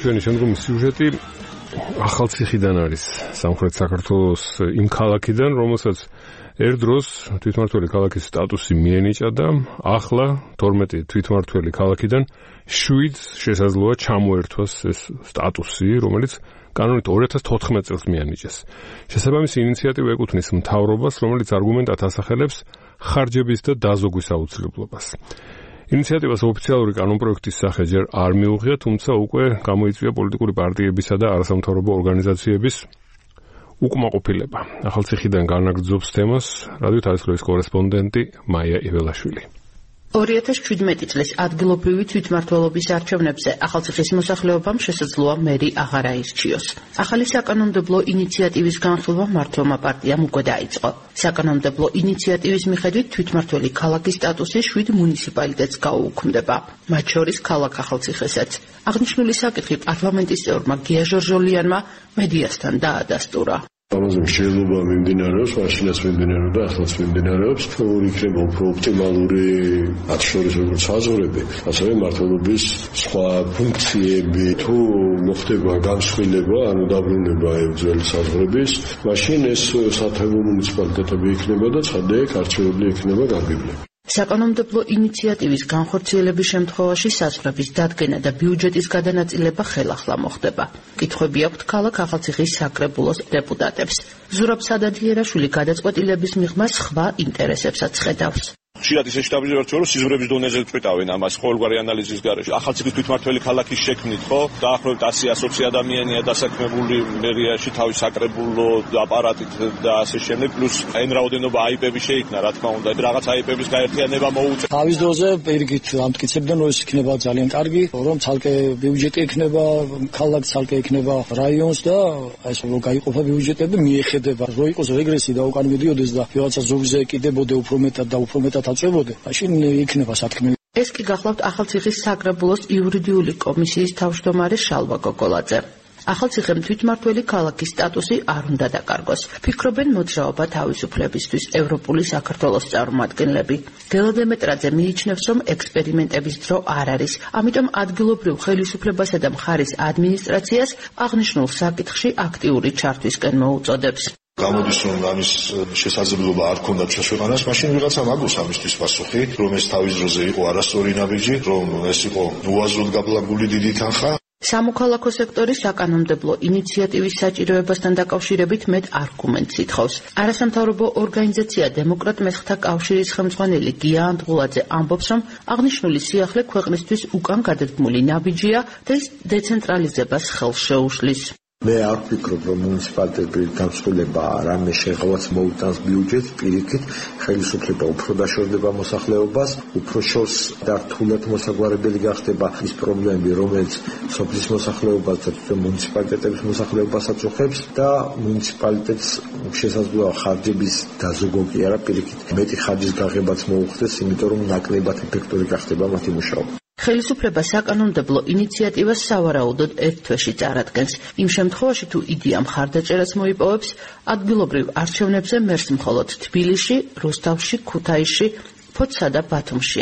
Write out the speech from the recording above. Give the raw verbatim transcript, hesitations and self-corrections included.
ჩვენი შემდგომი სიუჟეტი ახალციხიდან არის, სამხრეთ საქართველოს იმ ქალაქიდან, რომელსაც ერთდროს თვითმმართველი ქალაქის სტატუსი მიენიჭა და ახლა თორმეტი თვითმმართველი ქალაქიდან შვიდს შესაძლოა ჩამოერთვას ეს სტატუსი, რომელიც კანონით ორი ათას თოთხმეტ წელს მიანიჭეს. შესაბამისი ინიციატივა ეკუთვნის მთავრობას, რომელიც არგუმენტად ასახელებს ხარჯების და დაზოგვის აუცილებლობას. ინიციატივას ოფიციალური კანონპროექტის სახე ჯერ არ მიუღია, თუმცა უკვე გამოიწვია პოლიტიკური პარტიებისა და არასამთავრობო ორგანიზაციების უკმაყოფილება. ახალციხიდან განაგრძობს თემას რადიო თავისუფლების კორესპონდენტი მაია იველაშვილი. ორი ათას შვიდმეტი წლის ადგილობრივი თვითმმართველობის არჩევნებზე ახალციხის მოსახლეობამ შესაძლოა მერი აღარ აირჩიოს. ახალი საკანონმდებლო ინიციატივის განხილვა მმართველმა პარტიამ უკვე დაიწყო. საკანონმდებლო ინიციატივის მიხედვით თვითმმართველი ქალაქის სტატუსი შვიდ მუნიციპალიტეტს გაუუქმდება, მათ შორის ქალაქ ახალციხესაც. აღნიშნული საკითხი პარლამენტის წევრმა გია ჟორჟოლიანმა მედიასთან დაადასტურა. ამაზე მსჯელობა მიმდინარეობს, მაშინაც მიმდინარეობდა, ახლაც მიმდინარეობს. თუ იქნება უფრო ოპტიმალური, მათ შორის როგორც საზღვრები, ასევე მმართველობის სხვა ფუნქციები, თუ მოხდება განსხვილება, ანუ დაბრუნება ძველი საზღვრების, მაშინ ეს სათემო მუნიციპალიტეტები იქნება და ცხადია, არჩევნები იქნება გაგივლები. საკანონმდებლო ინიციატივის განხორციელების შემთხვევაში საზღვრების დადგენა და ბიუჯეტის გადანაწილება ხელახლა მოხდება. კითხვები აქვთ ქალაქ ახალციხის საკრებულოს დეპუტატებს. ზურაბ სადადიერაშვილი გადაწყვეტილების მიღმა სხვა ინტერესებსაც ხედავს. ხშირად ისე შტაბიჟებარჩო რომ სიზღვრების დონეზე წვეტავენ ამას ყოველგვარი ანალიზის გარეშე. ახალციხის თვითმმართველი ქალაქის შექმნით, ხო? დაახლოებით ასი ასოცი ადამიანია დასაქმებული მერიაში თავის საკრებულო აპარატით და ასე შემდეგ, პლუს այն რაოდენობა აიპები შეიქმნა, რა თქმა უნდა, რაღაც აიპების გაერთიანება მოუწევს. თავის დროზე პირიქით ამტკიცებდნენ, რომ ეს იქნება ძალიან კარგი, რომ ცალკე ბიუჯეტი იქნება ქალაქს, ცალკე იქნება რაიონს და ეს რომ გაიყოფა ბიუჯეტები მიეხედება, რომ იყოს რეგრესი და უკან მიდიოდეს და რაღაცა ზურგზე ეკიდებოდე უფრო მეტად და უფრო მეტად აწევოდე, მაშინ იქნება სათქმელი. ეს კი გახლავთ ახალციხის საკრებულოს იურიდიული კომისიის თავმჯდომარე შალვა გოგოლაძე. ახალციხემ თვითმმართველი ქალაქის სტატუსი არ უნდა დაკარგოს. ფიქრობენ მოძრაობა თავისუფლებისთვის ევროპული საქართველოს წარმომადგენლები. გელა დემეტრაძე მიიჩნევს, რომ ექსპერიმენტების დრო არ არის, ამიტომ ადგილობრივ ხელისუფლებასა და მხარის ადმინისტრაციას აღნიშნულ საკითხში აქტიური ჩართვისკენ მოუწოდებს. გამოდის რომ ამის შესაძლებლობა არ ქონდა ჩვენს მაშინ ვიღაცამ აგოს ამისთვის პასუხი, რომ ეს თავის დროზე იყო არასწორი ნაბიჯი, რომ ეს იყო უაზროდ გაბლაგული დიდი თანხა. სამოქალაქო სექტორის საკანონმდებლო ინიციატივის საჭიროებასთან დაკავშირებით მეტ არგუმენტს ითხოვს. არასამთავრობო ორგანიზაცია დემოკრატ მესხთა კავშირის ხელმძღვანელი გია ანდღულაძე ამბობს, რომ აღნიშნული სიახლე ქვეყნისთვის უკან გადადგმული ნაბიჯია და ის დეცენტრალიზებას ხელს შეუშლის. მე არ ვფიქრობ, რომ მუნიციპალიტეტების განსხვავება რამე შეღავაც მოუტანს ბიუჯეტს, პირიქით ხელისუფლება უფრო დაშორდება მოსახლეობას, უფრო შორს და რთულად მოსაგვარებელი გახდება ის პრობლემები, რომელიც სოფლის მოსახლეობას და თვითონ მუნიციპალიტეტების მოსახლეობას აწუხებს და მუნიციპალიტეტს შესაძლოა ხარჯების დაზოგვა კი არა, პირიქით მეტი ხარჯის გაღებაც მოუხდეს, იმიტომ რომ ნაკლებად ეფექტური გახდება მათი მუშაობა. ხელისუფლება საკანონმდებლო ინიციატივას სავარაუდოდ ერთ თვეში წარადგენს. იმ შემთხვევაში, თუ იდეა მხარდაჭერას მოიპოვებს, ადგილობრივ არჩევნებზე მერს მხოლოდ თბილისში, რუსთავში, ქუთაისში, ფოცსა და ბათუმში